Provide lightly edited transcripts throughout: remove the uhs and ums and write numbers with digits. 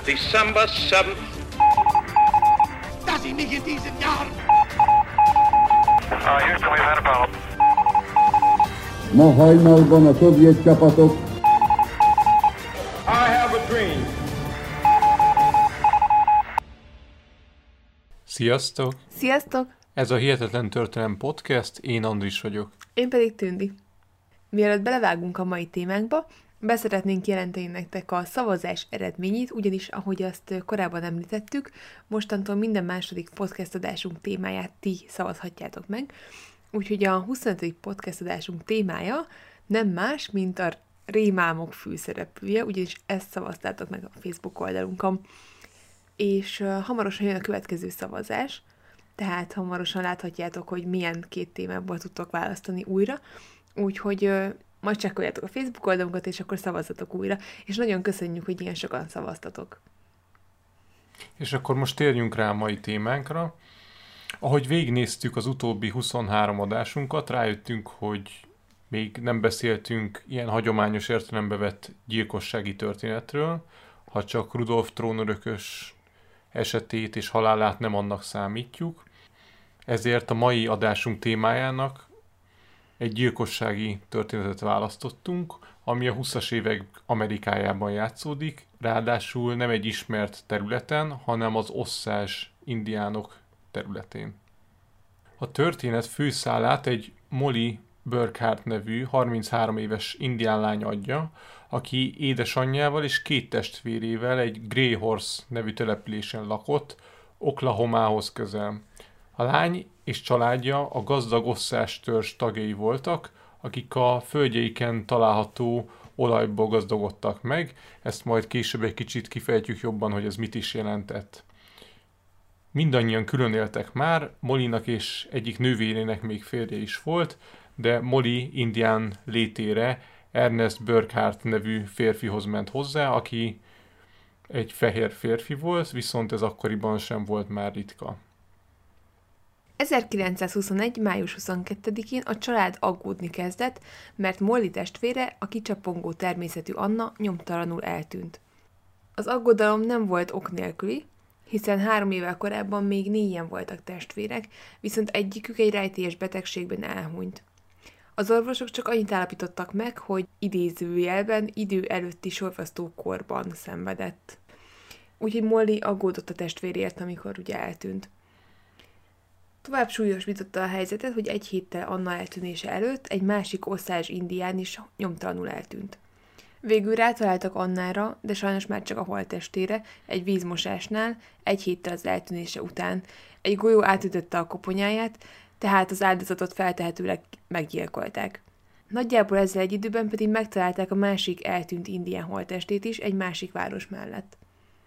December 7th. Dass ich mich in diesem Jahr... Houston, we've had a problem. Ma hajnalban a szovjet csapatok I have a dream. Sziasztok! Sziasztok! Ez a Hihetetlen Történelem Podcast, én Andris vagyok. Én pedig Tündi. Mielőtt belevágunk a mai témánkba, beszeretnénk jelenteni nektek a szavazás eredményét, ugyanis, ahogy azt korábban említettük, mostantól minden második podcast adásunk témáját ti szavazhatjátok meg. Úgyhogy a 25. podcast adásunk témája nem más, mint a rémálmok főszereplője, ugyanis ezt szavaztátok meg a Facebook oldalunkon. És hamarosan jön a következő szavazás, tehát hamarosan láthatjátok, hogy milyen két témából tudtok választani újra, úgyhogy majd csekkoljátok a Facebook oldalunkat, és akkor szavazzatok újra, és nagyon köszönjük, hogy ilyen sokan szavaztatok. És akkor most térjünk rá a mai témánkra. Ahogy végignéztük az utóbbi 23 adásunkat, rájöttünk, hogy még nem beszéltünk ilyen hagyományos értelembe vett gyilkossági történetről, ha csak Rudolf trónörökös esetét és halálát nem annak számítjuk. Ezért a mai adásunk témájának egy gyilkossági történetet választottunk, ami a 20-as évek Amerikájában játszódik, ráadásul nem egy ismert területen, hanem az Oszás indiánok területén. A történet főszálát egy Molly Burkhart nevű 33 éves indián lány adja, aki édesanyjával és két testvérével egy Grey Horse nevű településen lakott, Oklahomához közel. A lány és családja a gazdag Oszás törzs tagjai voltak, akik a földjeiken található olajból gazdagodtak meg, ezt majd később egy kicsit kifejtjük jobban, hogy ez mit is jelentett. Mindannyian külön éltek már, Mollynak és egyik nővérének még férje is volt, de Molly indián létére Ernest Burkhart nevű férfihoz ment hozzá, aki egy fehér férfi volt, viszont ez akkoriban sem volt már ritka. 1921. május 22-én a család aggódni kezdett, mert Molly testvére, a kicsapongó természetű Anna nyomtalanul eltűnt. Az aggodalom nem volt ok nélküli, hiszen 3 évvel korábban még 4-en voltak testvérek, viszont egyikük egy rejtélyes betegségben elhunyt. Az orvosok csak annyit állapítottak meg, hogy idézőjelben idő előtti sorvasztó korban szenvedett. Úgyhogy Molly aggódott a testvérért, amikor ugye eltűnt. Tovább súlyosbította a helyzetet, hogy egy héttel Anna eltűnése előtt egy másik oszázs indián is nyomtalanul eltűnt. Végül rátaláltak Annára, de sajnos már csak a holttestére, egy vízmosásnál, egy héttel az eltűnése után. Egy golyó átütötte a koponyáját, tehát az áldozatot feltehetőleg meggyilkolták. Nagyjából ezzel egy időben pedig megtalálták a másik eltűnt indián holttestét is egy másik város mellett.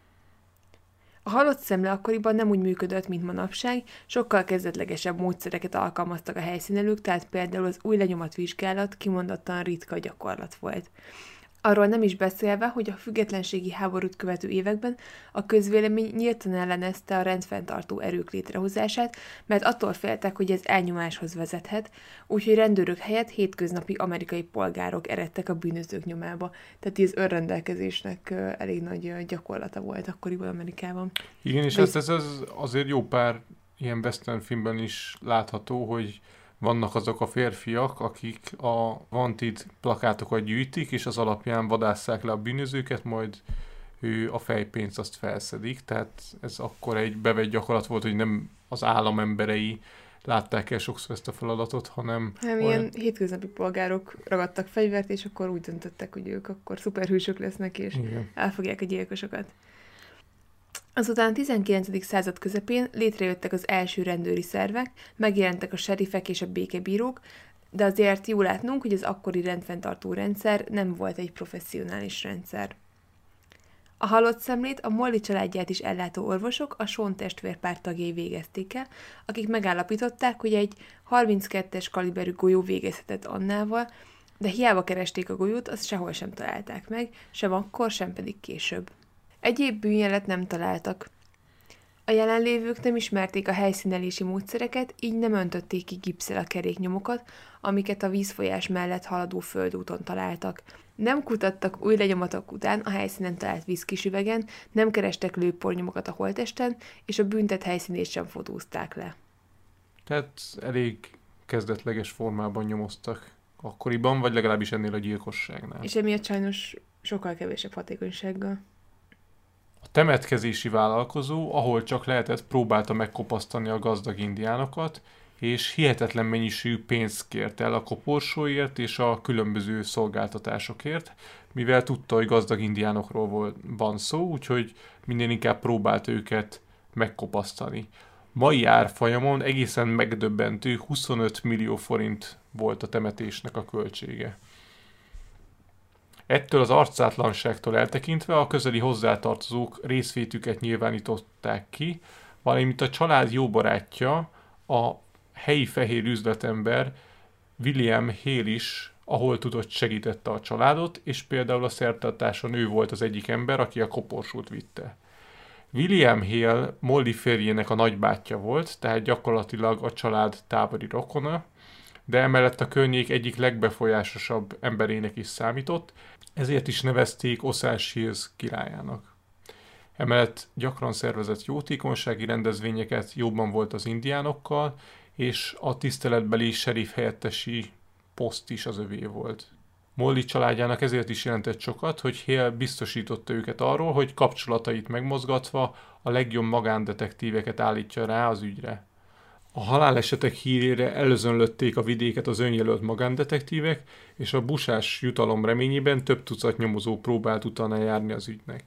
A halott szemle akkoriban nem úgy működött, mint manapság, sokkal kezdetlegesebb módszereket alkalmaztak a helyszínelők, tehát például az új lenyomatvizsgálat kimondottan ritka gyakorlat volt. Arról nem is beszélve, hogy a függetlenségi háborút követő években a közvélemény nyíltan ellenezte a rendfenntartó erők létrehozását, mert attól féltek, hogy ez elnyomáshoz vezethet, úgyhogy rendőrök helyett hétköznapi amerikai polgárok eredtek a bűnözők nyomába. Tehát ez önrendelkezésnek elég nagy gyakorlata volt akkoriban Amerikában. Igen, és ez azért jó pár ilyen western filmben is látható, hogy vannak azok a férfiak, akik a wanted plakátokat gyűjtik, és az alapján vadásszák le a bűnözőket, majd ő a fejpénzt azt felszedik. Tehát ez akkor egy bevett gyakorlat volt, hogy nem az állam emberei látták el sokszor ezt a feladatot, hanem ilyen hétköznapi polgárok ragadtak fegyvert, és akkor úgy döntöttek, hogy ők akkor szuperhősök lesznek, és igen, elfogják a gyilkosokat. Azután a 19. század közepén létrejöttek az első rendőri szervek, megjelentek a serifek és a békebírók, de azért jó látnunk, hogy az akkori rendfenntartó rendszer nem volt egy professzionális rendszer. A halott szemlét a Molly családját is ellátó orvosok a Sean testvérpár tagjai végezték el, akik megállapították, hogy egy 32-es kaliberű golyó végezhetett Annával, de hiába keresték a golyót, azt sehol sem találták meg, sem akkor, sem pedig később. Egyéb bűnjelet nem találtak. A jelenlévők nem ismerték a helyszínelési módszereket, így nem öntötték ki gipsszel a keréknyomokat, amiket a vízfolyás mellett haladó földúton találtak. Nem kutattak új lenyomatok után a helyszínen talált vízkisüvegen, nem kerestek lőpornyomokat a holtesten, és a bűntett helyszínét sem fotózták le. Tehát elég kezdetleges formában nyomoztak akkoriban, vagy legalábbis ennél a gyilkosságnál. És emiatt sajnos sokkal kevesebb hatékonysággal. A temetkezési vállalkozó, ahol csak lehetett, próbálta megkopasztani a gazdag indiánokat, és hihetetlen mennyiségű pénzt kért el a koporsóért és a különböző szolgáltatásokért, mivel tudta, hogy gazdag indiánokról van szó, úgyhogy minden inkább próbált őket megkopasztani. Mai árfolyamon egészen megdöbbentő 25 millió forint volt a temetésnek a költsége. Ettől az arcátlanságtól eltekintve a közeli hozzátartozók részvétüket nyilvánították ki, valamint a család jó barátja, a helyi fehér üzletember William Hale is, ahol tudott, segítette a családot, és például a szertartáson ő volt az egyik ember, aki a koporsót vitte. William Hale Molly férjének a nagybátyja volt, tehát gyakorlatilag a család távoli rokona, de emellett a környék egyik legbefolyásosabb emberének is számított, ezért is nevezték Osage Hills királyának. Emellett gyakran szervezett jótékonysági rendezvényeket, jobban volt az indiánokkal, és a tiszteletbeli sheriff helyettesi poszt is az övé volt. Molly családjának ezért is jelentett sokat, hogy Hale biztosította őket arról, hogy kapcsolatait megmozgatva a legjobb magándetektíveket állítja rá az ügyre. A halálesetek hírére elözönlötték a vidéket az önjelölt magándetektívek, és a busás jutalom reményében több tucat nyomozó próbált utána járni az ügynek.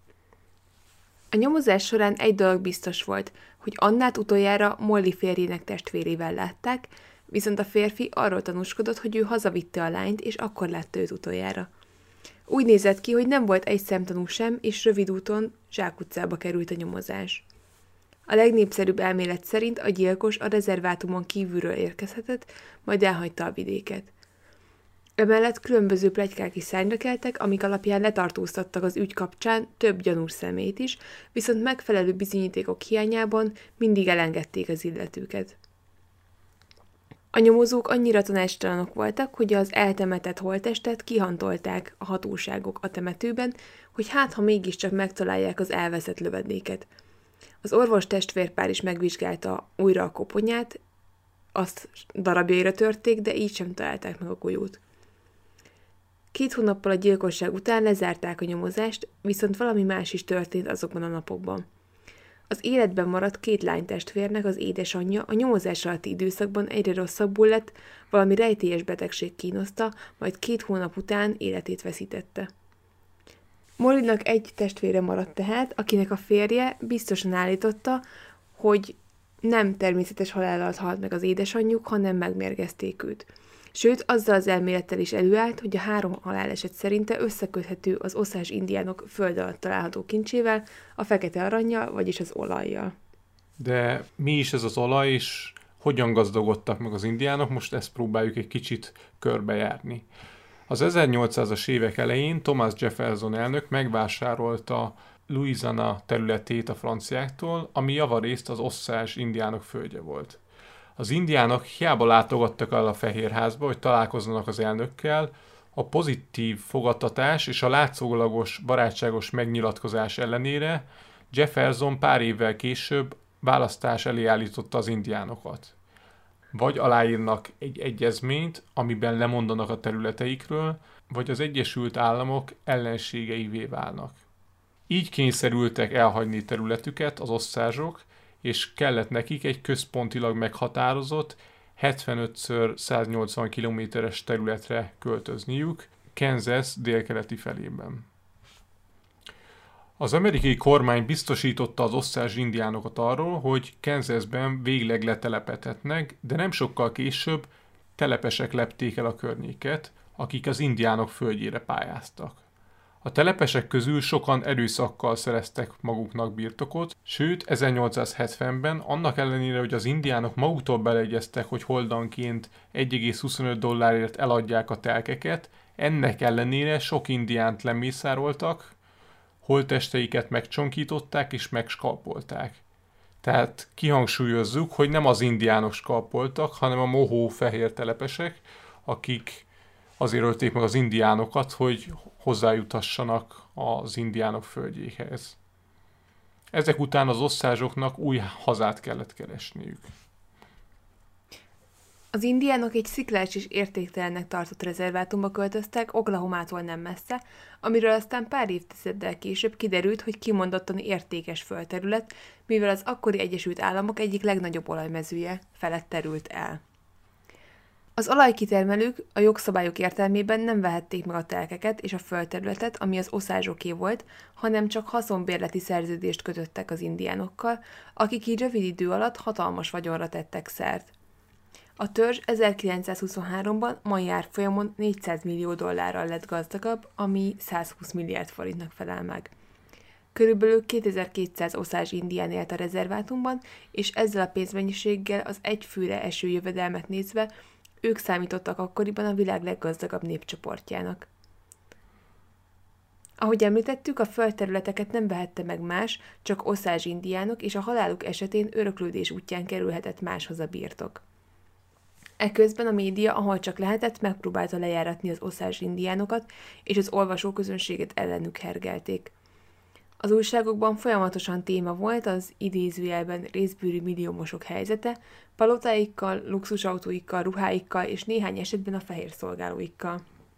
A nyomozás során egy dolog biztos volt, hogy Annát utoljára Molly férjének testvérével látták, viszont a férfi arról tanúskodott, hogy ő hazavitte a lányt, és akkor látta őt utoljára. Úgy nézett ki, hogy nem volt egy szemtanú sem, és rövid úton zsákutcába került a nyomozás. A legnépszerűbb elmélet szerint a gyilkos a rezervátumon kívülről érkezhetett, majd elhagyta a vidéket. Emellett különböző pletykák is szárnyra keltek, amik alapján letartóztattak az ügy kapcsán több gyanús személyt is, viszont megfelelő bizonyítékok hiányában mindig elengedték az illetőket. A nyomozók annyira tanácstalanok voltak, hogy az eltemetett holttestet kihantolták a hatóságok a temetőben, hogy hát ha mégiscsak megtalálják az elveszett lövedéket. Az orvos testvérpár is megvizsgálta újra a koponyát, azt darabjaira törték, de így sem találták meg a golyót. 2 hónappal a gyilkosság után lezárták a nyomozást, viszont valami más is történt azokban a napokban. Az életben maradt 2 lánytestvérnek az édesanyja a nyomozás alatti időszakban egyre rosszabbul lett, valami rejtélyes betegség kínoszta, majd 2 hónap után életét veszítette. Mollynak egy testvére maradt tehát, akinek a férje biztosan állította, hogy nem természetes halállal halt meg az édesanyjuk, hanem megmérgezték őt. Sőt, azzal az elmélettel is előállt, hogy a 3 haláleset szerinte összeköthető az Osage indiánok föld alatt található kincsével, a fekete arannyal, vagyis az olajjal. De mi is ez az olaj, és hogyan gazdagodtak meg az indiánok? Most ezt próbáljuk egy kicsit körbejárni. Az 1800-as évek elején Thomas Jefferson elnök megvásárolta Louisiana területét a franciáktól, ami javarészt az Osage indiánok földje volt. Az indiánok hiába látogattak el a Fehérházba, hogy találkozzanak az elnökkel, a pozitív fogadtatás és a látszólagos barátságos megnyilatkozás ellenére Jefferson pár évvel később választás elé állította az indiánokat. Vagy aláírnak egy egyezményt, amiben lemondanak a területeikről, vagy az Egyesült Államok ellenségeivé válnak. Így kényszerültek elhagyni területüket az oszázsok, és kellett nekik egy központilag meghatározott 75x180 kilométeres területre költözniük, Kansas délkeleti felében. Az amerikai kormány biztosította az Osage indiánokat arról, hogy Kansasben végleg letelepedhetnek, de nem sokkal később telepesek lepték el a környéket, akik az indiánok földjére pályáztak. A telepesek közül sokan erőszakkal szereztek maguknak birtokot, sőt 1870-ben annak ellenére, hogy az indiánok maguktól beleegyeztek, hogy holdanként $1,25 eladják a telkeket, ennek ellenére sok indiánt lemészároltak, holttesteiket megcsonkították és megskalpolták. Tehát kihangsúlyozzuk, hogy nem az indiánok skalpoltak, hanem a mohó fehér telepesek, akik azért ölték meg az indiánokat, hogy hozzájutassanak az indiánok földjéhez. Ezek után az oszázsoknak új hazát kellett keresniük. Az indiánok egy sziklás és értéktelennek tartott rezervátumba költöztek Oklahomától nem messze, amiről aztán pár évtizeddel később kiderült, hogy kimondottan értékes földterület, mivel az akkori Egyesült Államok egyik legnagyobb olajmezője felett terült el. Az olajkitermelők a jogszabályok értelmében nem vehették meg a telkeket és a földterületet, ami az oszázsoké volt, hanem csak haszonbérleti szerződést kötöttek az indiánokkal, akik így rövid idő alatt hatalmas vagyonra tettek szert. A törzs 1923-ban mai árfolyamon $400 millió lett gazdagabb, ami 120 milliárd forintnak felel meg. Körülbelül 2200 oszázs indián élt a rezervátumban, és ezzel a pénzmennyiséggel az egy főre eső jövedelmet nézve ők számítottak akkoriban a világ leggazdagabb népcsoportjának. Ahogy említettük, a földterületeket nem vehette meg más, csak oszázs indiánok, és a haláluk esetén öröklődés útján kerülhetett máshoz a birtok. Eközben a média, ahol csak lehetett, megpróbálta lejáratni az oszázs indiánokat, és az olvasóközönséget ellenük hergelték. Az újságokban folyamatosan téma volt az idézőjelben részbőrű milliómosok helyzete, palotáikkal, luxusautóikkal, ruháikkal és néhány esetben a fehér szolgálóikkal.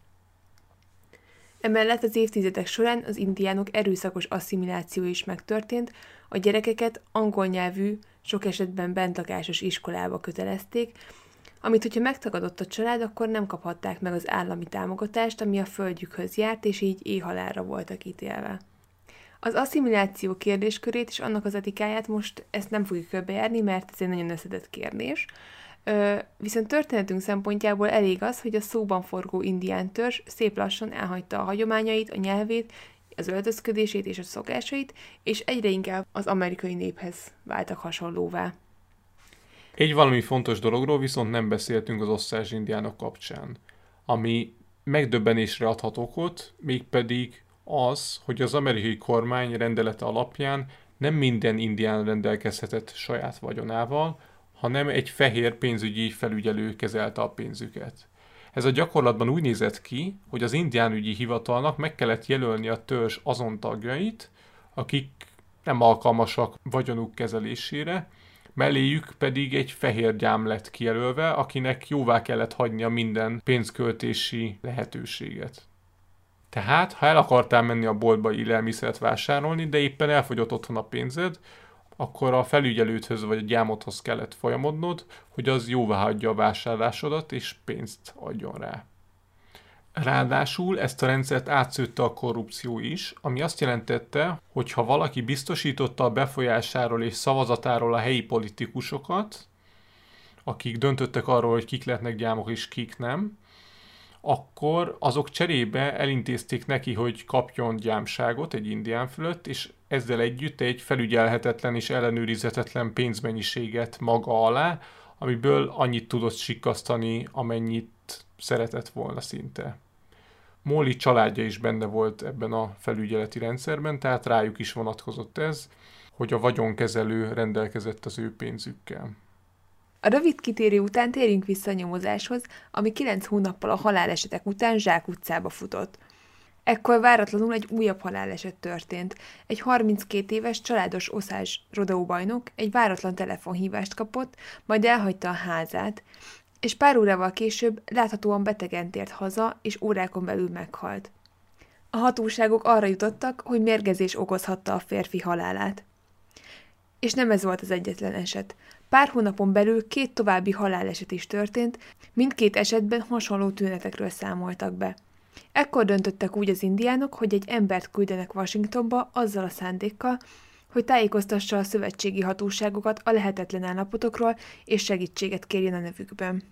Emellett az évtizedek során az indiánok erőszakos asszimiláció is megtörtént, a gyerekeket angol nyelvű, sok esetben bentlakásos iskolába kötelezték, amit hogyha megtagadott a család, akkor nem kaphatták meg az állami támogatást, ami a földjükhöz járt, és így éhhalálra voltak ítélve. Az asszimiláció kérdéskörét és annak az etikáját most ezt nem fogjuk körbejárni, mert ez egy nagyon összetett kérdés. Viszont történetünk szempontjából elég az, hogy a szóban forgó indián törzs szép lassan elhagyta a hagyományait, a nyelvét, az öltözködését és a szokásait, és egyre inkább az amerikai néphez váltak hasonlóvá. Egy valami fontos dologról viszont nem beszéltünk az oszázs indiánok kapcsán, ami megdöbbenésre adhat okot, mégpedig az, hogy az amerikai kormány rendelete alapján nem minden indián rendelkezhetett saját vagyonával, hanem egy fehér pénzügyi felügyelő kezelte a pénzüket. Ez a gyakorlatban úgy nézett ki, hogy az indiánügyi hivatalnak meg kellett jelölni a törzs azon tagjait, akik nem alkalmasak vagyonuk kezelésére, melléjük pedig egy fehér gyám lett kijelölve, akinek jóvá kellett hagynia minden pénzköltési lehetőséget. Tehát, ha el akartál menni a boltba élelmiszert vásárolni, de éppen elfogyott otthon a pénzed, akkor a felügyelődhöz vagy a gyámodhoz kellett folyamodnod, hogy az jóváhagyja a vásárlásodat és pénzt adjon rá. Ráadásul ezt a rendszert átszőtte a korrupció is, ami azt jelentette, hogy ha valaki biztosította a befolyásáról és szavazatáról a helyi politikusokat, akik döntöttek arról, hogy kik lehetnek gyámok és kik nem, akkor azok cserébe elintézték neki, hogy kapjon gyámságot egy indián fölött, és ezzel együtt egy felügyelhetetlen és ellenőrizetetlen pénzmennyiséget maga alá, amiből annyit tudott sikkasztani, amennyit szeretett volna szinte. Molly családja is benne volt ebben a felügyeleti rendszerben, tehát rájuk is vonatkozott ez, hogy a vagyonkezelő rendelkezett az ő pénzükkel. A rövid kitérő után térjünk vissza a nyomozáshoz, ami 9 hónappal a halálesetek után zsákutcába futott. Ekkor váratlanul egy újabb haláleset történt. Egy 32 éves családos oszázs rodeóbajnok egy váratlan telefonhívást kapott, majd elhagyta a házát, és pár órával később láthatóan betegen tért haza, és órákon belül meghalt. A hatóságok arra jutottak, hogy mérgezés okozhatta a férfi halálát. És nem ez volt az egyetlen eset. Pár hónapon belül 2 további haláleset is történt, mindkét esetben hasonló tünetekről számoltak be. Ekkor döntöttek úgy az indiánok, hogy egy embert küldenek Washingtonba azzal a szándékkal, hogy tájékoztassa a szövetségi hatóságokat a lehetetlen állapotokról és segítséget kérjen a nevükben.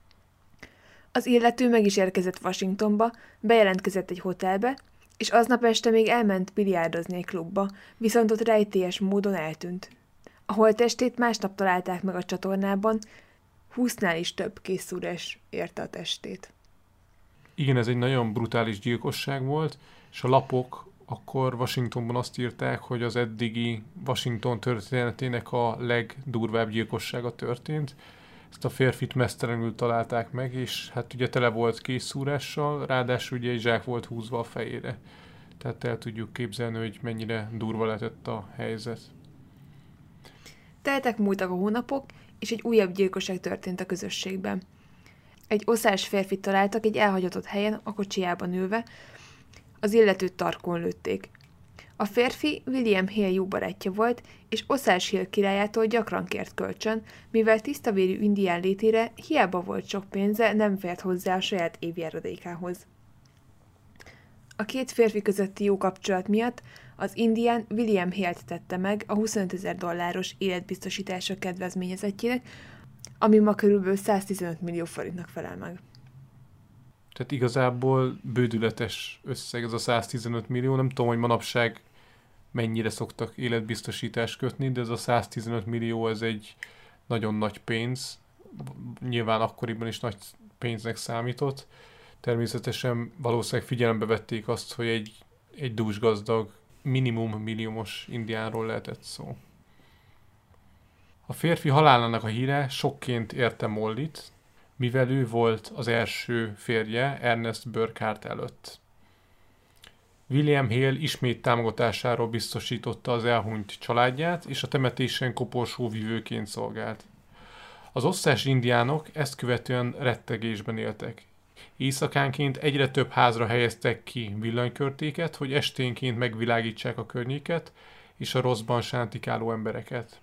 Az illető meg is érkezett Washingtonba, bejelentkezett egy hotelbe, és aznap este még elment biliárdozni egy klubba, viszont ott rejtélyes módon eltűnt. A holttestét másnap találták meg a csatornában, 20-nál is több készszúrás érte a testét. Igen, ez egy nagyon brutális gyilkosság volt, és a lapok akkor Washingtonban azt írták, hogy az eddigi Washington történetének a legdurvább gyilkossága történt. Ezt a férfit meztelenül találták meg, és hát ugye tele volt készszúrással, ráadásul ugye egy zsák volt húzva a fejére. Tehát el tudjuk képzelni, hogy mennyire durva lehetett a helyzet. Teltek múltak a hónapok, és egy újabb gyilkosság történt a közösségben. Egy oszás férfit találtak egy elhagyatott helyen, a kocsijában ülve, az illetőt tarkón lőtték. A férfi William Hill jó barátja volt, és Osage Hill királyától gyakran kért kölcsön, mivel tisztavérű indián létére hiába volt sok pénze, nem fért hozzá a saját évjáradékához. A két férfi közötti jó kapcsolat miatt az indián William Hillt tette meg a $25,000 életbiztosítása kedvezményezettjének, ami ma körülbelül 115 millió forintnak felel meg. Tehát igazából bődületes összeg ez a 115 millió. Nem tudom, hogy manapság mennyire szoktak életbiztosítást kötni, de ez a 115 millió, ez egy nagyon nagy pénz. Nyilván akkoriban is nagy pénznek számított. Természetesen valószínűleg figyelembe vették azt, hogy egy dúsgazdag, minimum milliómos indiánról lehetett szó. A férfi halálának a híre sokként érte Mollyt, mivel ő volt az első férje Ernest Burkhardt előtt. William Hill ismét támogatásáról biztosította az elhunyt családját, és a temetésen koporsóvivőként szolgált. Az osztás indiánok ezt követően rettegésben éltek. Éjszakánként egyre több házra helyeztek ki villanykörtéket, hogy esténként megvilágítsák a környéket és a rosszban sántikáló embereket.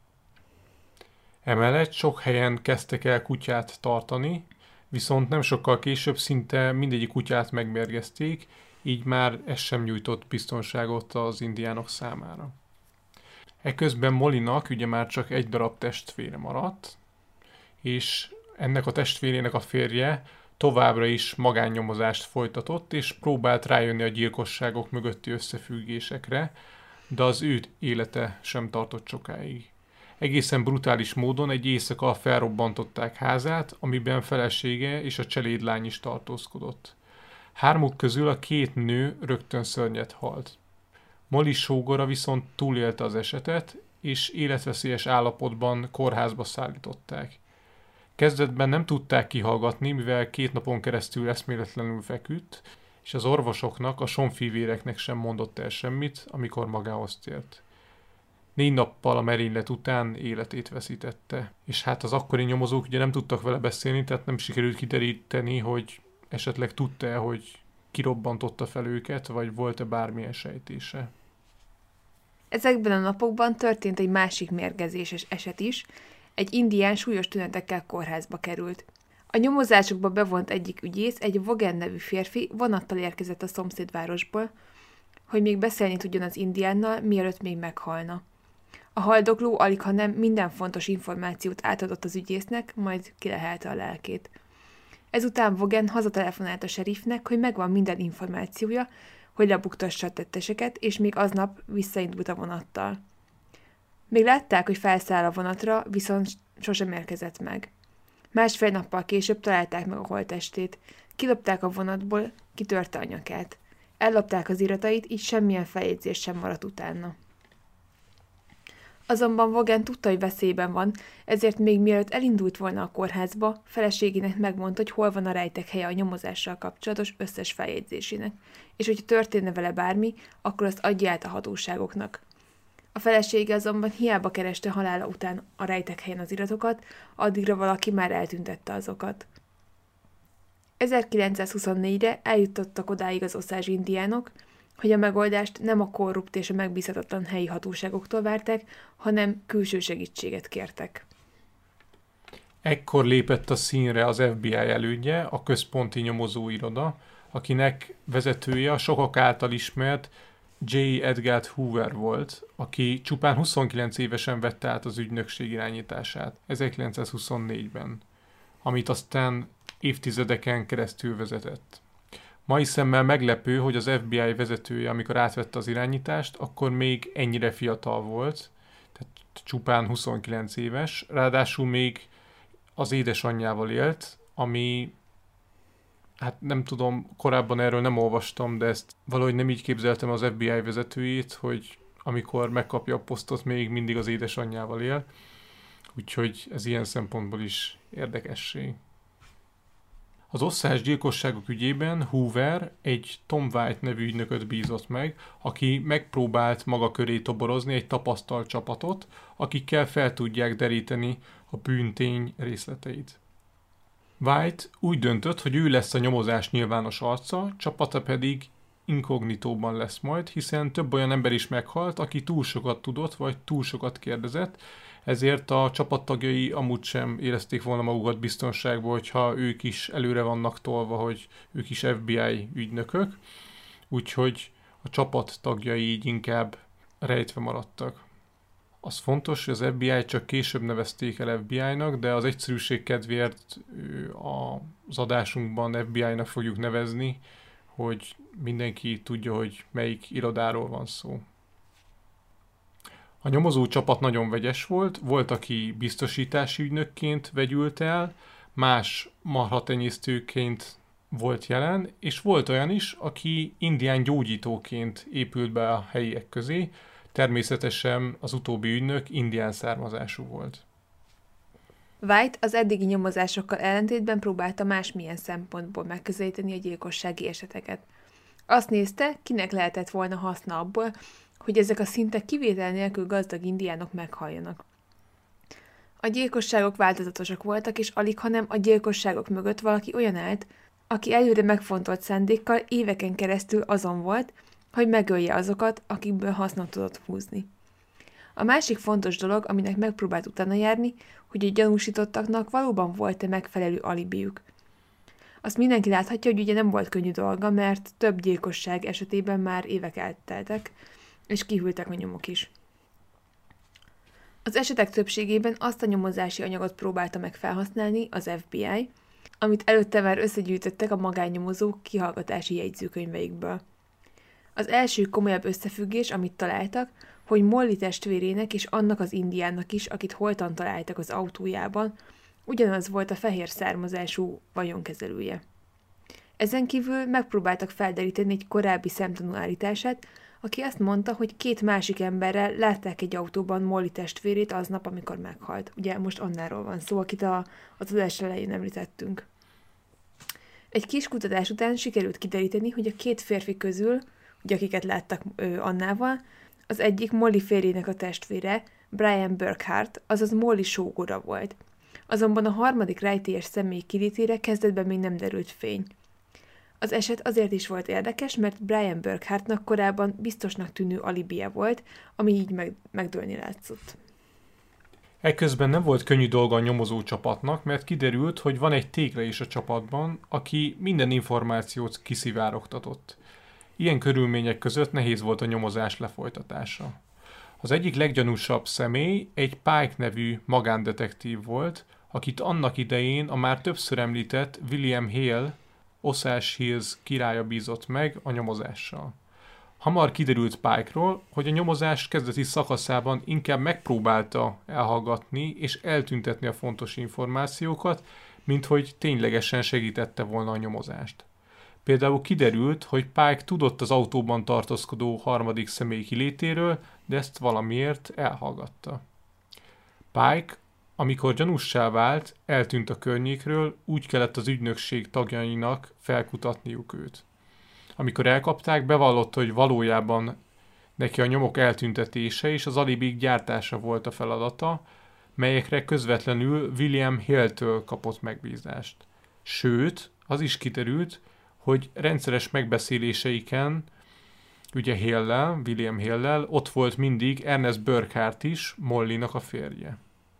Emellett sok helyen kezdtek el kutyát tartani, viszont nem sokkal később szinte mindegyik kutyát megmérgezték, így már ez sem nyújtott biztonságot az indiánok számára. Eközben Mollynak ugye már csak egy darab testvére maradt, és ennek a testvérének a férje továbbra is magánnyomozást folytatott, és próbált rájönni a gyilkosságok mögötti összefüggésekre, de az ő élete sem tartott sokáig. Egészen brutális módon egy éjszaka felrobbantották házát, amiben felesége és a cselédlány is tartózkodott. Hármuk közül a két nő rögtön szörnyet halt. Molly sógora viszont túlélte az esetet, és életveszélyes állapotban kórházba szállították. Kezdetben nem tudták kihallgatni, mivel 2 napon keresztül eszméletlenül feküdt, és az orvosoknak, a sonfivéreknek sem mondott el semmit, amikor magához tért. 4 nappal a merénylet után életét veszítette. És hát az akkori nyomozók ugye nem tudtak vele beszélni, tehát nem sikerült kideríteni, hogy esetleg tudta-e, hogy kirobbantotta fel őket, vagy volt-e bármilyen sejtése. Ezekben a napokban történt egy másik mérgezéses eset is, egy indián súlyos tünetekkel kórházba került. A nyomozásokba bevont egyik ügyész, egy Vaughan nevű férfi vonattal érkezett a szomszédvárosból, hogy még beszélni tudjon az indiánnal, mielőtt még meghalna. A haldokló alighanem minden fontos információt átadott az ügyésznek, majd kilehelte a lelkét. Ezután Vaughan hazatelefonált a seriffnek, hogy megvan minden információja, hogy lebuktassa a tetteseket, és még aznap visszaindult a vonattal. Még látták, hogy felszáll a vonatra, viszont sosem érkezett meg. 1,5 nappal később találták meg a holttestét. Kilopták a vonatból, kitörte a nyakát. Ellopták az iratait, így semmilyen feljegyzés sem maradt utána. Azonban Vaughan tudta, hogy veszélyben van, ezért még mielőtt elindult volna a kórházba, feleségének megmondta, hogy hol van a rejtek helye a nyomozással kapcsolatos összes feljegyzésének, és hogyha történne vele bármi, akkor azt adja át a hatóságoknak. A felesége azonban hiába kereste halála után a rejtek helyen az iratokat, addigra valaki már eltüntette azokat. 1924-re eljutottak odáig az oszázs indiánok, hogy a megoldást nem a korrupt és a megbízhatatlan helyi hatóságoktól várták, hanem külső segítséget kértek. Ekkor lépett a színre az FBI elődje, a központi nyomozóiroda, akinek vezetője a sokak által ismert J. Edgar Hoover volt, aki csupán 29 évesen vette át az ügynökség irányítását 1924-ben, amit aztán évtizedeken keresztül vezetett. Mai szemmel meglepő, hogy az FBI vezetője, amikor átvette az irányítást, akkor még ennyire fiatal volt, tehát csupán 29 éves, ráadásul még az édesanyjával élt, ami hát nem tudom, korábban erről nem olvastam, de ezt valahogy nem így képzeltem az FBI vezetőjét, hogy amikor megkapja a posztot, még mindig az édesanyjával él. Úgyhogy ez ilyen szempontból is érdekessé. Az osztás gyilkosságok ügyében Hoover egy Tom White nevű ügynököt bízott meg, aki megpróbált maga köré toborozni egy tapasztalt csapatot, akikkel fel tudják deríteni a bűntény részleteit. White úgy döntött, hogy ő lesz a nyomozás nyilvános arca, csapata pedig inkognitóban lesz majd, hiszen több olyan ember is meghalt, aki túl sokat tudott, vagy túl sokat kérdezett, ezért a csapattagjai amúgy sem érezték volna magukat biztonságban, hogyha ők is előre vannak tolva, hogy ők is FBI ügynökök, úgyhogy a csapat tagjai így inkább rejtve maradtak. Az fontos, hogy az FBI csak később nevezték el FBI-nak, de az egyszerűség kedvéért az adásunkban FBI-nak fogjuk nevezni, hogy mindenki tudja, hogy melyik irodáról van szó. A nyomozó csapat nagyon vegyes volt, aki biztosítási ügynökként vegyült el, más marhatenyésztőként volt jelen, és volt olyan is, aki indián gyógyítóként épült be a helyiek közé, természetesen az utóbbi ügynök indián származású volt. White az eddigi nyomozásokkal ellentétben próbálta másmilyen szempontból megközelíteni a gyilkossági eseteket. Azt nézte, kinek lehetett volna haszna abból, hogy ezek a szinte kivétel nélkül gazdag indiánok meghalljanak. A gyilkosságok változatosak voltak, és alig, hanem a gyilkosságok mögött valaki olyan állt, aki előre megfontolt szándékkal éveken keresztül azon volt, hogy megölje azokat, akikből hasznot tudott húzni. A másik fontos dolog, aminek megpróbált utána járni, hogy a gyanúsítottaknak valóban volt-e megfelelő alibiük. Azt mindenki láthatja, hogy ugye nem volt könnyű dolga, mert több gyilkosság esetében már évek elteltek, és kihűltek a nyomok is. Az esetek többségében azt a nyomozási anyagot próbálta meg felhasználni az FBI, amit előtte már összegyűjtöttek a magánnyomozók kihallgatási jegyzőkönyveikből. Az első komolyabb összefüggés, amit találtak, hogy Molly testvérének és annak az indiánnak is, akit holtan találtak az autójában, ugyanaz volt a fehér származású vagyonkezelője. Ezen kívül megpróbáltak felderíteni egy korábbi szemtanú állítását, aki azt mondta, hogy két másik emberrel látták egy autóban Molly testvérét aznap, amikor meghalt. Ugye most Annáról van szó, akit az adás elején említettünk. Egy kis kutatás után sikerült kideríteni, hogy a két férfi közül, ugye akiket láttak Annával, az egyik Molly férjének a testvére, Brian Burkhart, azaz Molly sógora volt. Azonban a harmadik rejtélyes személy kilétére kezdetben még nem derült fény. Az eset azért is volt érdekes, mert Brian Burkhartnak korábban biztosnak tűnő alibije volt, ami így megdőlni látszott. Ekközben nem volt könnyű dolga a nyomozó csapatnak, mert kiderült, hogy van egy tégla is a csapatban, aki minden információt kiszivárogtatott. Ilyen körülmények között nehéz volt a nyomozás lefolytatása. Az egyik leggyanúsabb személy egy Pike nevű magándetektív volt, akit annak idején a már többször említett William Hale, Osage Hills királya bízott meg a nyomozással. Hamar kiderült Pike-ról, hogy a nyomozás kezdeti szakaszában inkább megpróbálta elhallgatni és eltüntetni a fontos információkat, mint hogy ténylegesen segítette volna a nyomozást. Például kiderült, hogy Pike tudott az autóban tartózkodó harmadik személy kilétéről, de ezt valamiért elhallgatta. Pike, amikor gyanússá vált, eltűnt a környékről, úgy kellett az ügynökség tagjainak felkutatniuk őt. Amikor elkapták, bevallotta, hogy valójában neki a nyomok eltüntetése és az alibik gyártása volt a feladata, melyekre közvetlenül William Hale-től kapott megbízást. Sőt, az is kiderült, hogy rendszeres megbeszéléseiken, ugye Hale-lel, William Hale-lel, ott volt mindig Ernest Burkhart is, Mollynak a férje.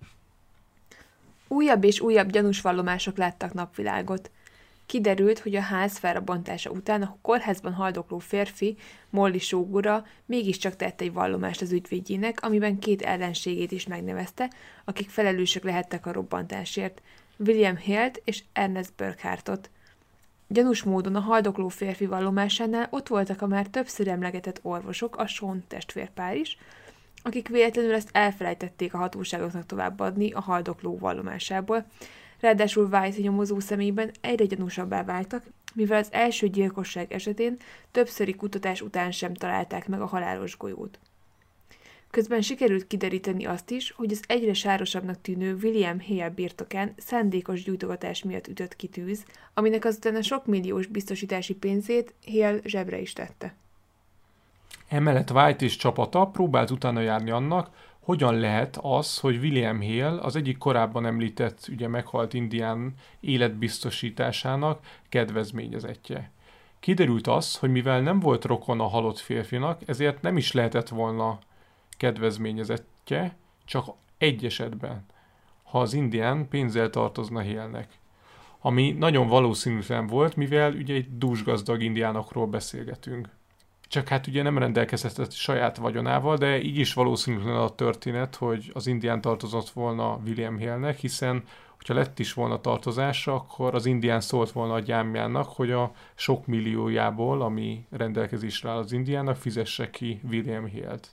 Újabb és újabb gyanús vallomások láttak napvilágot. Kiderült, hogy a ház felrobbantása után a kórházban haldokló férfi, Molly sógora mégiscsak tett egy vallomást az ügyvédjének, amiben két ellenségét is megnevezte, akik felelősök lehettek a robbantásért, William Hale-t és Ernest Burkhartot. Gyanús módon a haldokló férfi vallomásánál ott voltak a már többször emlegetett orvosok, a Sean testvérpár is, akik véletlenül ezt elfelejtették a hatóságoknak továbbadni a haldokló vallomásából. Ráadásul White nyomozó személyben egyre gyanúsabbá váltak, mivel az első gyilkosság esetén többszöri kutatás után sem találták meg a halálos golyót. Közben sikerült kideríteni azt is, hogy az egyre sárosabbnak tűnő William Hale birtokán szándékos gyújtogatás miatt ütött ki tűz, aminek azután a sok milliós biztosítási pénzét Hale zsebre is tette. Emellett White és csapata próbált utána járni annak, hogyan lehet az, hogy William Hale az egyik korábban említett, ugye meghalt indián életbiztosításának kedvezményezettje. Kiderült az, hogy mivel nem volt rokon a halott férfinak, ezért nem is lehetett volna kedvezményezettje, csak egy esetben, ha az indián pénzzel tartozna Hale-nek. Ami nagyon valószínűtlen volt, mivel ugye egy dúsgazdag indiánokról beszélgetünk. Csak hát ugye nem rendelkezett saját vagyonával, de így is valószínűtlen a történet, hogy az indián tartozott volna William Hale-nek, hiszen hogyha lett is volna tartozása, akkor az indián szólt volna a gyámjának, hogy a sok milliójából, ami rendelkezésre áll az indiának, fizesse ki William Hale-t.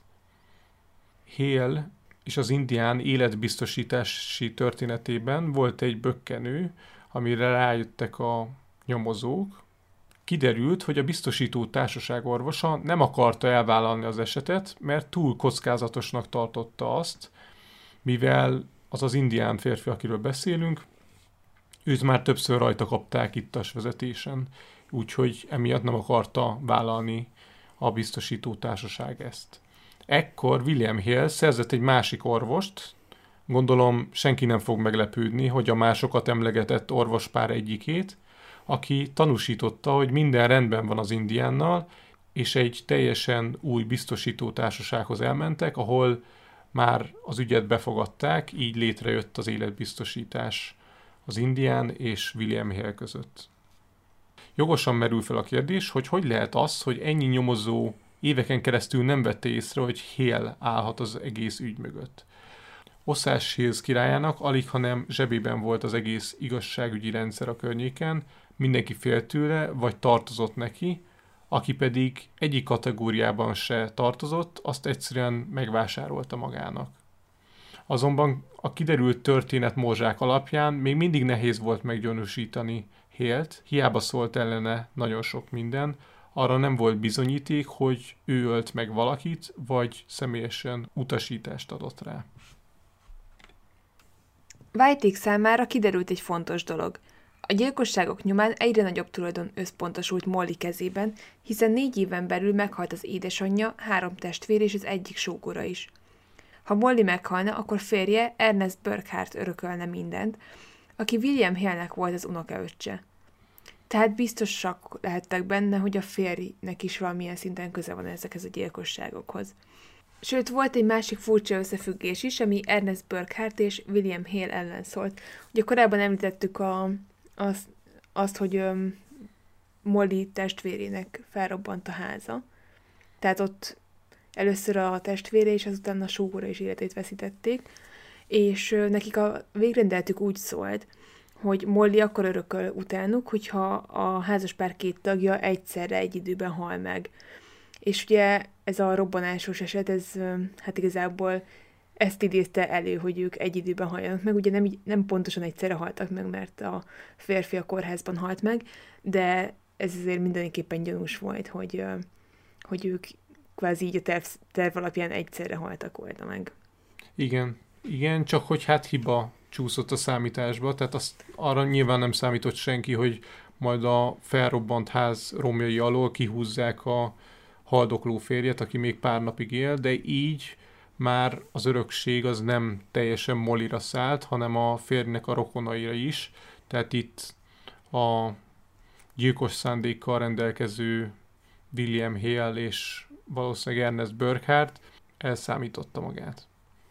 Hale és az indián életbiztosítási történetében volt egy bökkenő, amire rájöttek a nyomozók. Kiderült, hogy a biztosító társaság orvosa nem akarta elvállalni az esetet, mert túl kockázatosnak tartotta azt, mivel az az indián férfi, akiről beszélünk, őt már többször rajta kapták ittas vezetésen, úgyhogy emiatt nem akarta vállalni a biztosító társaság ezt. Ekkor William Hale szerzett egy másik orvost, gondolom senki nem fog meglepődni, hogy a másokat emlegetett orvospár egyikét, aki tanúsította, hogy minden rendben van az indiánnal, és egy teljesen új biztosító társasághoz elmentek, ahol már az ügyet befogadták, így létrejött az életbiztosítás az indián és William Hale között. Jogosan merül fel a kérdés, hogy lehet az, hogy ennyi nyomozó éveken keresztül nem vette észre, hogy Hale állhat az egész ügy mögött. Osage Hills királyának alighanem zsebében volt az egész igazságügyi rendszer a környéken, mindenki félt tőle, vagy tartozott neki, aki pedig egyik kategóriában se tartozott, azt egyszerűen megvásárolta magának. Azonban a kiderült történet morzsák alapján még mindig nehéz volt meggyanúsítani Hale-t, hiába szólt ellene nagyon sok minden, arra nem volt bizonyíték, hogy ő ölt meg valakit, vagy személyesen utasítást adott rá. White számára kiderült egy fontos dolog. A gyilkosságok nyomán egyre nagyobb tulajdon összpontosult Molly kezében, hiszen 4 éven belül meghalt az édesanyja, 3 testvér és az egyik sógora is. Ha Molly meghalna, akkor férje Ernest Burkhardt örökölne mindent, aki William Hale-nek volt az unokaöccse. Tehát biztosak lehettek benne, hogy a férjnek is valamilyen szinten köze van ezekhez a gyilkosságokhoz. Sőt, volt egy másik furcsa összefüggés is, ami Ernest Burkhardt és William Hale ellen szólt. Ugye korábban említettük azt, hogy Molly testvérének felrobbant a háza. Tehát ott először a testvére és azután a sógora is életét veszítették, és nekik a végrendeltük úgy szólt, hogy Molly akkor örököl utánuk, hogyha a házaspár 2 tagja egyszerre egy időben hal meg. És ugye ez a robbanásos eset, ez hát igazából ezt idézte elő, hogy ők egy időben haljanak meg. Ugye nem pontosan egyszerre haltak meg, mert a férfi a kórházban halt meg, de ez azért mindenképpen gyanús volt, hogy ők kvázi így a terv alapján egyszerre haltak volna meg. Igen, csak hogy hát hiba csúszott a számításba, tehát arra nyilván nem számított senki, hogy majd a felrobbant ház romjai alól kihúzzák a haldokló férjet, aki még pár napig él, de így már az örökség az nem teljesen Mollyra szállt, hanem a férjnek a rokonaira is, tehát itt a gyilkos szándékkal rendelkező William Hale és valószínűleg Ernest Burkhardt elszámította magát.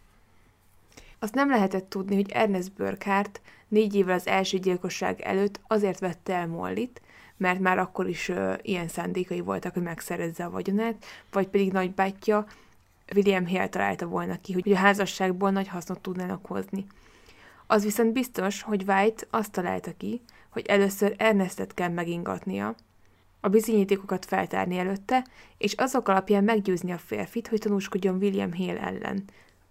Azt nem lehetett tudni, hogy Ernest Burkhardt 4 évvel az első gyilkosság előtt azért vette el Mollyt, mert már akkor is ilyen szándékai voltak, hogy megszerezze a vagyonát, vagy pedig nagybátyja William Hale találta volna ki, hogy a házasságból nagy hasznot tudnának hozni. Az viszont biztos, hogy White azt találta ki, hogy először Ernestet kell megingatnia, a bizonyítékokat feltárni előtte, és azok alapján meggyőzni a férfit, hogy tanúskodjon William Hale ellen.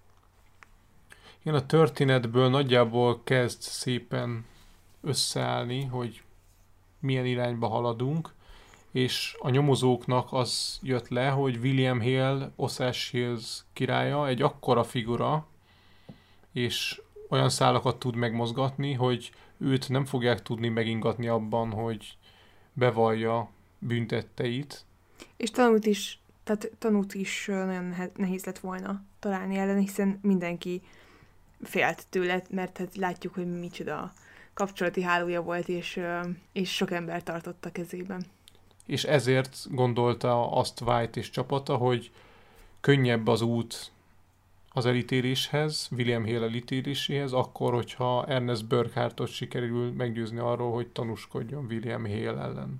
Igen, a történetből nagyjából kezd szépen összeállni, hogy milyen irányba haladunk, és a nyomozóknak az jött le, hogy William Hale, Osage Hills királya egy akkora figura, és olyan szálakat tud megmozgatni, hogy őt nem fogják tudni megingatni abban, hogy bevallja bűntetteit. És tanút is nagyon nehéz lett volna találni ellen, hiszen mindenki félt tőle, mert hát látjuk, hogy micsoda kapcsolati hálója volt, és sok ember tartotta kezében. És ezért gondolta azt White és csapata, hogy könnyebb az út az elítéléshez, William Hale elítéléséhez, akkor, hogyha Ernest Burkhardtot sikerül meggyőzni arról, hogy tanúskodjon William Hale ellen.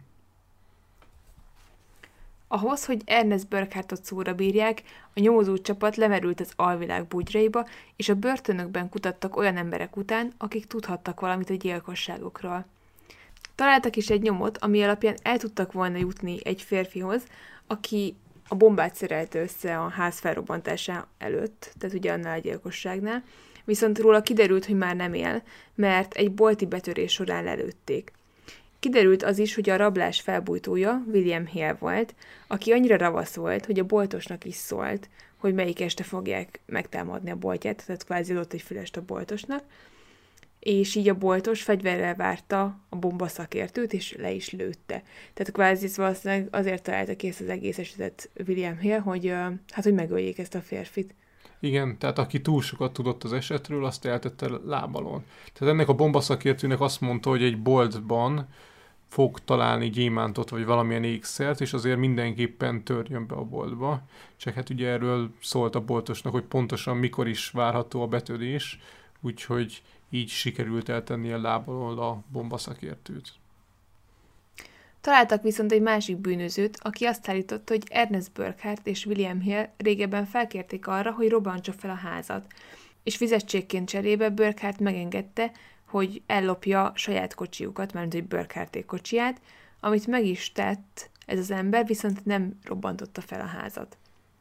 Ahhoz, hogy Ernest Burkhardtot szóra bírják, a nyomozó csapat lemerült az alvilág bugyraiba, és a börtönökben kutattak olyan emberek után, akik tudhattak valamit a gyilkosságokról. Találtak is egy nyomot, ami alapján el tudtak volna jutni egy férfihoz, aki a bombát szerelte össze a ház felrobbantása előtt, tehát ugye annál a gyilkosságnál, viszont róla kiderült, hogy már nem él, mert egy bolti betörés során lelőtték. Kiderült az is, hogy a rablás felbújtója William Hale volt, aki annyira ravasz volt, hogy a boltosnak is szólt, hogy melyik este fogják megtámadni a boltját, tehát kvázi adott egy fülest a boltosnak, és így a boltos fegyverrel várta a bombaszakértőt, és le is lőtte. Tehát kvázi valószínűleg azért találta ki ezt az egész esetet William Hale, hogy megöljék ezt a férfit. Igen, tehát aki túl sokat tudott az esetről, azt eltette lábalon. Tehát ennek a bombaszakértőnek azt mondta, hogy egy boltban fog találni gyémántot, vagy valamilyen ékszert, és azért mindenképpen törjön be a boltba. Csak hát ugye erről szólt a boltosnak, hogy pontosan mikor is várható a betörés, úgyhogy így sikerült eltenni a lábalól a bombaszakértőt. Találtak viszont egy másik bűnözőt, aki azt állította, hogy Ernest Burkhardt és William Hale régebben felkérték arra, hogy robbantsa fel a házat, és fizetségként cserébe Burkhardt megengedte, hogy ellopja saját kocsiukat, mármint egy Burkhardték kocsiját, amit meg is tett ez az ember, viszont nem robbantotta fel a házat.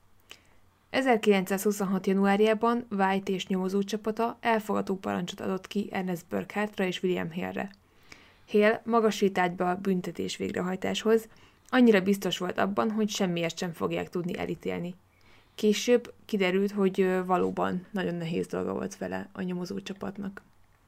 1926. januárjában White és nyomozócsapata elfogadó parancsot adott ki Ernest Burkhardtra és William Hale-re. Hale magasít be a büntetés végrehajtáshoz, annyira biztos volt abban, hogy semmiért sem fogják tudni elítélni. Később kiderült, hogy valóban nagyon nehéz dolga volt vele a nyomozócsapatnak.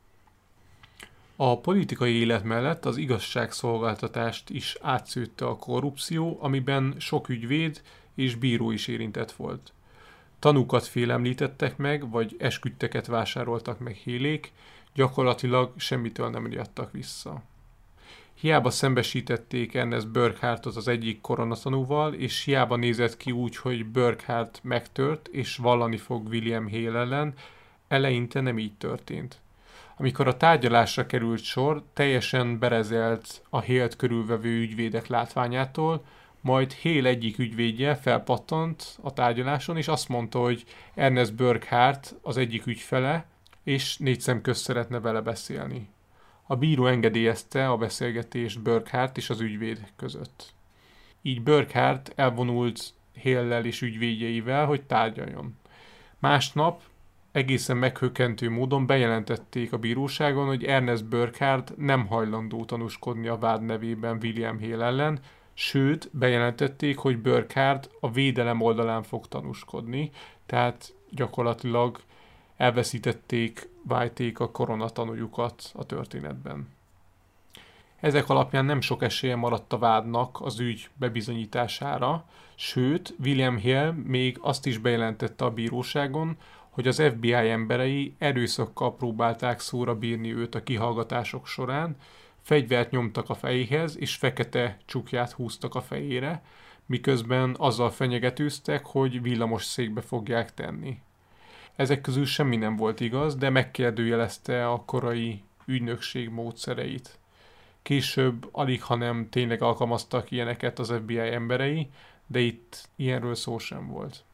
A politikai élet mellett az igazságszolgáltatást is átszőtte a korrupció, amiben sok ügyvéd és bíró is érintett volt. Tanúkat félemlítettek meg, vagy esküdteket vásároltak meg Halék, gyakorlatilag semmitől nem riadtak vissza. Hiába szembesítették Ernest Burkhardtot az egyik koronatanúval, és hiába nézett ki úgy, hogy Burkhardt megtört, és vallani fog William Hale ellen, eleinte nem így történt. Amikor a tárgyalásra került sor, teljesen berezelt a Hale-t körülvevő ügyvédek látványától, majd Hale egyik ügyvédje felpattant a tárgyaláson, és azt mondta, hogy Ernest Burkhardt az egyik ügyfele, és 4 szem közt szeretne vele beszélni. A bíró engedélyezte a beszélgetést Burkhardt és az ügyvéd között. Így Burkhardt elvonult Hale-lel és ügyvédjeivel, hogy tárgyaljon. Másnap egészen meghökkentő módon bejelentették a bíróságon, hogy Ernest Burkhardt nem hajlandó tanúskodni a vád nevében William Hale ellen, sőt, bejelentették, hogy Burkhardt a védelem oldalán fog tanúskodni, tehát gyakorlatilag elveszítették White-ék a koronatanújukat a történetben. Ezek alapján nem sok esélye maradt a vádnak az ügy bebizonyítására, sőt, William Hale még azt is bejelentette a bíróságon, hogy az FBI emberei erőszakkal próbálták szóra bírni őt a kihallgatások során, fegyvert nyomtak a fejéhez, és fekete csukját húztak a fejére, miközben azzal fenyegetőztek, hogy villamos székbe fogják tenni. Ezek közül semmi nem volt igaz, de megkérdőjelezte a korai ügynökség módszereit. Később alig, hanem tényleg alkalmaztak ilyeneket az FBI emberei, de itt ilyenről szó sem volt.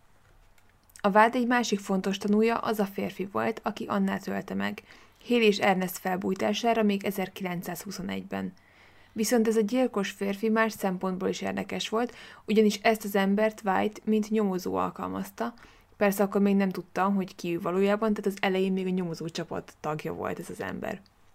A vád egy másik fontos tanúja az a férfi volt, aki Annát ölte meg, Hale és Ernest felbújtására még 1921-ben. Viszont ez a gyilkos férfi más szempontból is érdekes volt, ugyanis ezt az embert White mint nyomozó alkalmazta, persze akkor még nem tudta, hogy ki ő valójában, tehát az elején még a nyomozó csapat tagja volt ez az ember.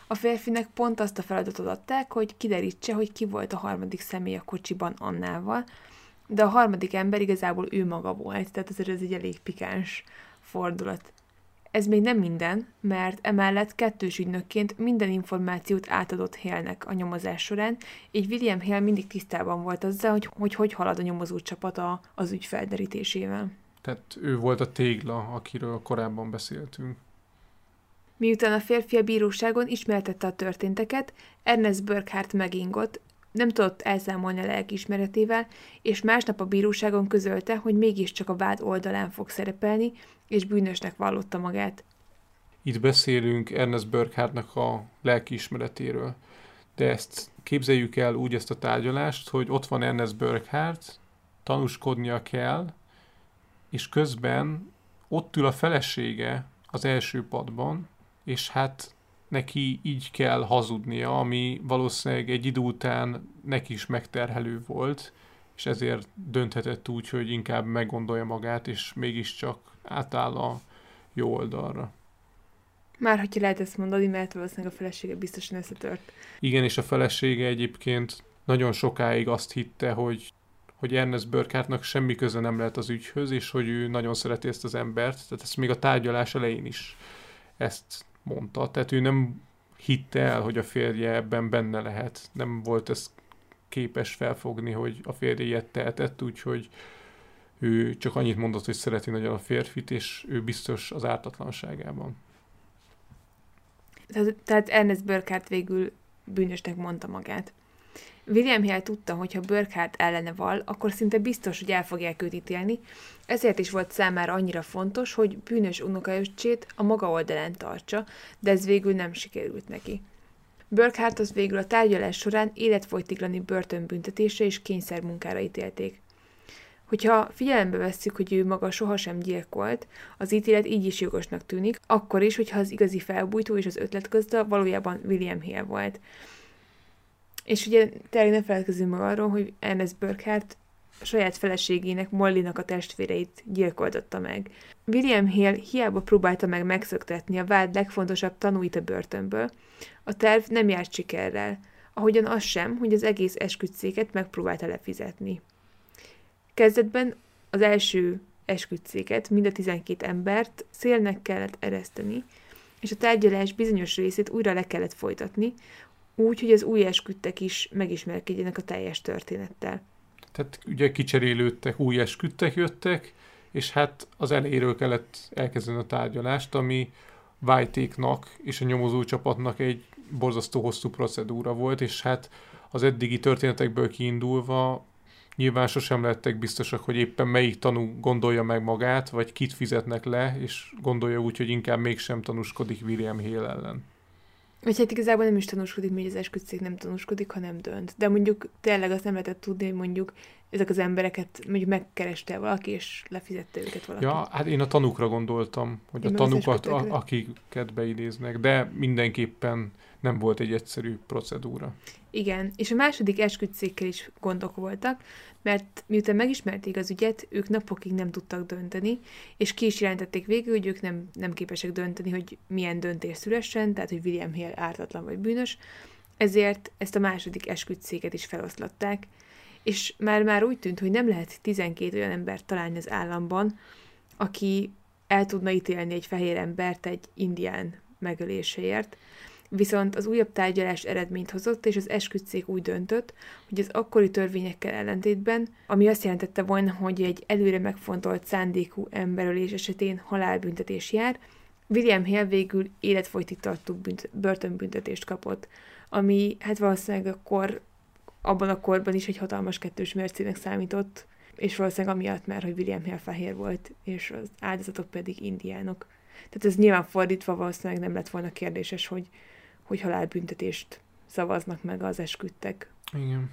A férfinek pont azt a feladatot adták, hogy kiderítse, hogy ki volt a harmadik személy a kocsiban Annával, de a harmadik ember igazából ő maga volt, tehát azért ez egy elég pikáns fordulat. Ez még nem minden, mert emellett kettős ügynökként minden információt átadott Hale-nek a nyomozás során, így William Hale mindig tisztában volt azzal, hogy halad a nyomozó csapata az ügy felderítésével. Tehát ő volt a tégla, akiről korábban beszéltünk. Miután a férfi a bíróságon ismertette a történteket, Ernest Burkhardt megingott, nem tudott elszámolni a lelkiismeretével, és másnap a bíróságon közölte, hogy mégiscsak a vád oldalán fog szerepelni, és bűnösnek vallotta magát. Itt beszélünk Ernest Burkhardtnak a lelkiismeretéről, de ezt képzeljük el úgy ezt a tárgyalást, hogy ott van Ernest Burkhardt, tanúskodnia kell, és közben ott ül a felesége az első padban, és hát neki így kell hazudnia, ami valószínűleg egy idő után neki is megterhelő volt, és ezért dönthetett úgy, hogy inkább meggondolja magát, és mégiscsak átáll a jó oldalra. Már hogyha lehet ezt mondani, mert valószínűleg a felesége biztosan összetört. Igen, és a felesége egyébként nagyon sokáig azt hitte, hogy Ernest Burkhardtnak semmi köze nem lehet az ügyhöz, és hogy ő nagyon szereti ezt az embert, tehát ezt még a tárgyalás elején is ezt mondta. Tehát ő nem hitte el, hogy a férje ebben benne lehet. Nem volt ez képes felfogni, hogy a férje ilyet tehetett, úgyhogy ő csak annyit mondott, hogy szereti nagyon a férfit, és ő biztos az ártatlanságában. Tehát Ernest Burkhardt végül bűnösnek mondta magát. William Hale tudta, hogy ha Burkhardt ellene vall, akkor szinte biztos, hogy el fogják őt ítélni, ezért is volt számára annyira fontos, hogy bűnös unokaöccsét a maga oldalán tartsa, de ez végül nem sikerült neki. Burkhardtot végül a tárgyalás során életfogytiglani börtönbüntetésre és kényszermunkára ítélték. Hogyha figyelembe vesszük, hogy ő maga sohasem gyilkolt, az ítélet így is jogosnak tűnik, akkor is, hogyha az igazi felbújtó és az ötletgazda valójában William Hale volt. És ugye tényleg ne feledkezzünk meg arról, hogy Ernest Burkhardt saját feleségének, Mollynak a testvéreit gyilkoltatta meg. William Hale hiába próbálta meg megszöktetni a vád legfontosabb tanúit a börtönből, a terv nem járt sikerrel, ahogyan az sem, hogy az egész esküdtszéket megpróbálta lefizetni. Kezdetben az első esküdtszéket, mind a 12 embert szélnek kellett ereszteni, és a tárgyalás bizonyos részét újra le kellett folytatni, úgy, hogy az új esküdtek is megismerkedjenek a teljes történettel. Tehát ugye kicserélődtek, új esküdtek jöttek, és hát az elejéről kellett elkezdeni a tárgyalást, ami White-éknak és a nyomozócsapatnak egy borzasztó hosszú procedúra volt, és hát az eddigi történetekből kiindulva nyilván sosem lehettek biztosak, hogy éppen melyik tanú gondolja meg magát, vagy kit fizetnek le, és gondolja úgy, hogy inkább mégsem tanúskodik William Hale ellen. Vagy hát igazából nem is tanúskodik, hogy az esküdtszék nem tanúskodik, ha nem dönt. De mondjuk tényleg azt nem lehetett tudni, hogy mondjuk ezek az embereket mondjuk megkereste valaki, és lefizette őket valaki. Ja, hát én a tanúkra gondoltam, hogy a tanúkat, akiket beidéznek, de mindenképpen nem volt egy egyszerű procedúra. Igen, és a második esküdtszékkel is gondok voltak, mert miután megismerték az ügyet, ők napokig nem tudtak dönteni, és ki is jelentették végül, hogy ők nem képesek dönteni, hogy milyen döntés szülessen, tehát hogy William Hale ártatlan vagy bűnös, ezért ezt a második esküdtszéket is feloszlatták, és már úgy tűnt, hogy nem lehet 12 olyan embert találni az államban, aki el tudna ítélni egy fehér embert egy indián megöléséért, viszont az újabb tárgyalás eredményt hozott, és az esküdtszék úgy döntött, hogy az akkori törvényekkel ellentétben, ami azt jelentette volna, hogy egy előre megfontolt szándékú emberölés esetén halálbüntetés jár, William Hale végül életfogytig tartó börtönbüntetést kapott, ami hát valószínűleg akkor, abban a korban is egy hatalmas kettős mércének számított, és valószínűleg amiatt már, hogy William Hale fehér volt, és az áldozatok pedig indiánok. Tehát ez nyilván fordítva valószínűleg nem lett volna kérdéses, hogy halálbüntetést szavaznak meg az esküdtek. Igen.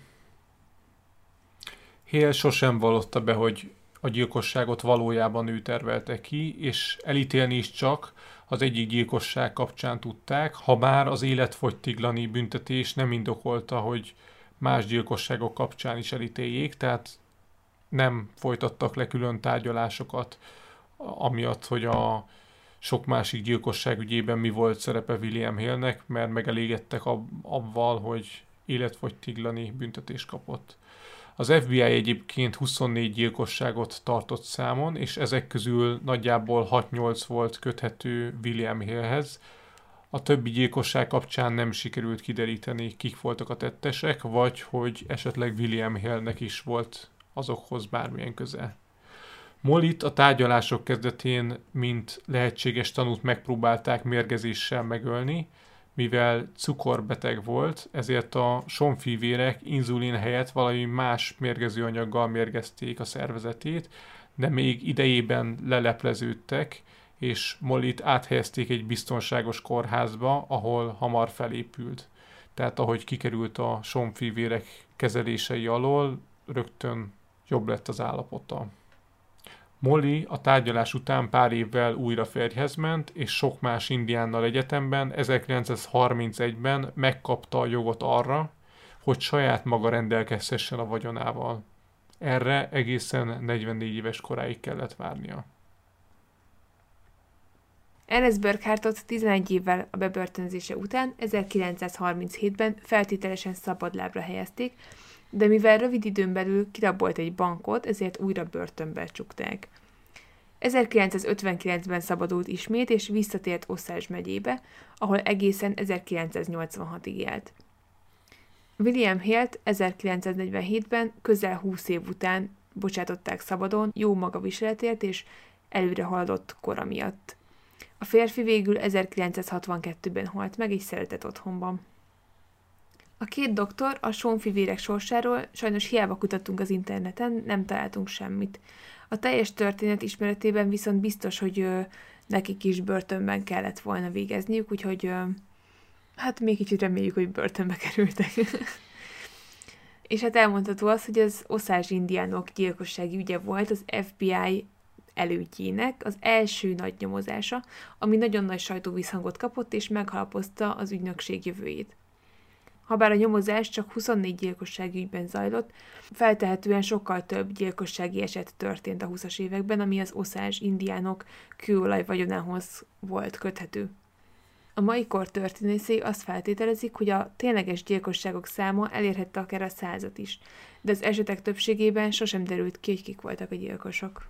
Hale sosem vallotta be, hogy a gyilkosságot valójában ő tervelte ki, és elítélni is csak az egyik gyilkosság kapcsán tudták, ha bár az életfogytiglani büntetés nem indokolta, hogy más gyilkosságok kapcsán is elítéljék, tehát nem folytattak le külön tárgyalásokat, amiatt, hogy a sok másik gyilkosság ügyében mi volt szerepe William Hillnek, mert megelégedtek avval, hogy életfogytiglani büntetést kapott. Az FBI egyébként 24 gyilkosságot tartott számon, és ezek közül nagyjából 6-8 volt köthető William Hillhez. A többi gyilkosság kapcsán nem sikerült kideríteni, kik voltak a tettesek, vagy hogy esetleg William Hillnek is volt azokhoz bármilyen köze. Mollyt a tárgyalások kezdetén, mint lehetséges tanút megpróbálták mérgezéssel megölni, mivel cukorbeteg volt, ezért a sonfivérek inzulin helyett valami más mérgező anyaggal mérgezték a szervezetét, de még idejében lelepleződtek, és Mollyt áthelyezték egy biztonságos kórházba, ahol hamar felépült. Tehát ahogy kikerült a sonfivérek kezelései alól, rögtön jobb lett az állapota. Molly a tárgyalás után pár évvel újra férjhez ment, és sok más indiánnal egyetemben 1931-ben megkapta a jogot arra, hogy saját maga rendelkezhessen a vagyonával. Erre egészen 44 éves koráig kellett várnia. Ernest Burkhardtot 11 évvel a bebörtönzése után 1937-ben feltételesen szabadlábra helyezték, de mivel rövid időn belül kirabolt egy bankot, ezért újra börtönbe csukták. 1959-ben szabadult ismét, és visszatért Osage megyébe, ahol egészen 1986-ig élt. William Hillt 1947-ben közel 20 év után bocsátották szabadon jó magaviseletért és előre haladott kora miatt. A férfi végül 1962-ben halt meg egy szeretett otthonban. A két doktor a sonfivérek sorsáról sajnos hiába kutattunk az interneten, nem találtunk semmit. A teljes történet ismeretében viszont biztos, hogy nekik is börtönben kellett volna végezniük, úgyhogy hát még kicsit reméljük, hogy börtönbe kerültek. És hát elmondható az, hogy az Osage indiánok gyilkossági ügye volt az FBI elődjének az első nagy nyomozása, ami nagyon nagy sajtóvízhangot kapott és meghalapozta az ügynökség jövőjét. Habár a nyomozás csak 24 gyilkossági ügyben zajlott, feltehetően sokkal több gyilkossági eset történt a 20-as években, ami az Osage indiánok kőolaj vagyonához volt köthető. A mai kor történészei azt feltételezik, hogy a tényleges gyilkosságok száma elérhette akár a 100-at is, de az esetek többségében sosem derült ki, hogy kik voltak a gyilkosok.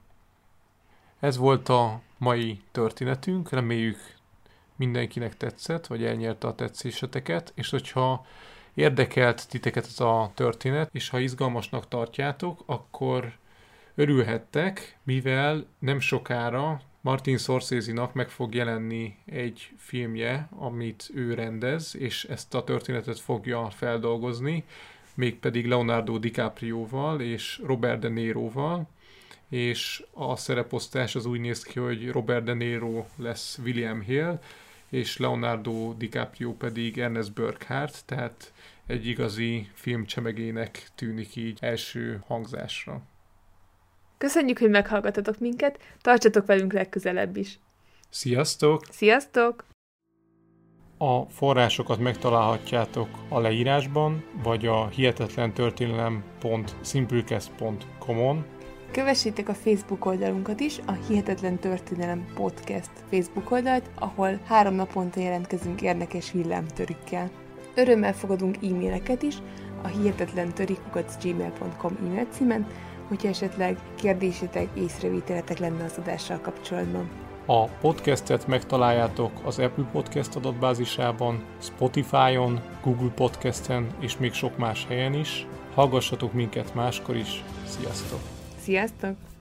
Ez volt a mai történetünk, reméljük mindenkinek tetszett, vagy elnyerte a tetszéseteket, és hogyha érdekelt titeket ez a történet, és ha izgalmasnak tartjátok, akkor örülhettek, mivel nem sokára Martin Scorsese-nak meg fog jelenni egy filmje, amit ő rendez, és ezt a történetet fogja feldolgozni, mégpedig Leonardo DiCaprioval és Robert De Niroval, és a szereposztás az úgy néz ki, hogy Robert De Niro lesz William Hill, és Leonardo DiCaprio pedig Ernest Burkhardt, tehát egy igazi filmcsemegének tűnik így első hangzásra. Köszönjük, hogy meghallgatatok minket, tartsatok velünk legközelebb is. Sziasztok! Sziasztok! A forrásokat megtalálhatjátok a leírásban, vagy a hihetetlentörténelem.simplecast.com-on. Kövessétek a Facebook oldalunkat is, a Hihetetlen Történelem Podcast Facebook oldalt, ahol 3 naponta jelentkezünk érdekes villámtörükkel. Örömmel fogadunk e-maileket is a hihetetlentörik@gmail.com e-mail címen, hogyha esetleg kérdésetek, észrevételetek lenne az adással kapcsolatban. A podcastet megtaláljátok az Apple Podcast adatbázisában, Spotify-on, Google Podcasten és még sok más helyen is. Hallgassatok minket máskor is. Sziasztok! Sziasztok!